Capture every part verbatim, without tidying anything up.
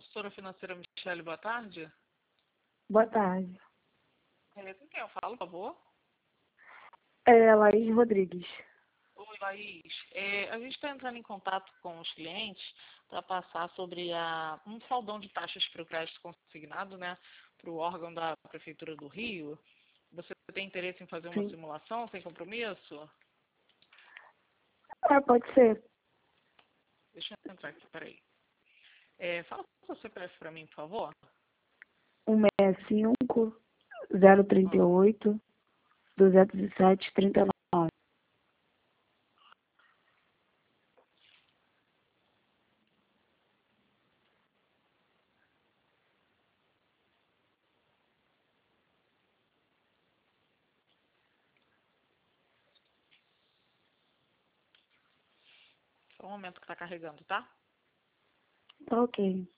Consultora financeira Michele, boa tarde. Boa tarde. É, com quem eu falo, por favor? É Laís Rodrigues. Oi, Laís. É, a gente está entrando em contato com os clientes para passar sobre a, um saldão de taxas para o crédito consignado, né, para o órgão da Prefeitura do Rio. Você tem interesse em fazer uma Sim. simulação sem compromisso? É, pode ser. Deixa eu entrar aqui, peraí. É, fala o seu C P F para mim, por favor. um seis cinco, zero trinta e Ah, oito, duzentos e sete, trinta e nove. só um momento que está carregando, tá? Tá ok.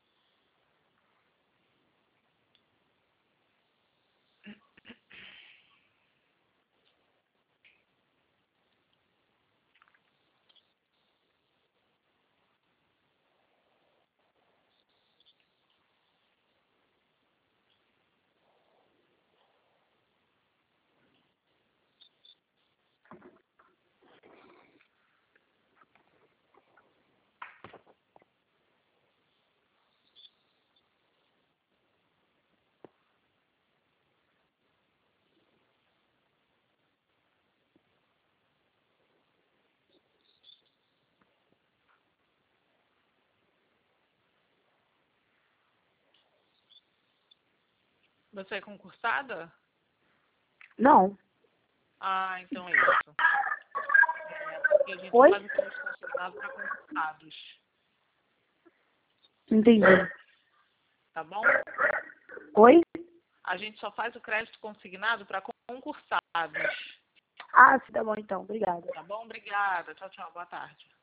Você é concursada? Não. Ah, então é isso. É, porque a gente só Oi? faz o crédito consignado para concursados, Entendi. tá bom? Oi? A gente só faz o crédito consignado para concursados. Ah, sim, tá bom então. Obrigada. Tá bom? Obrigada. Tchau, tchau. Boa tarde.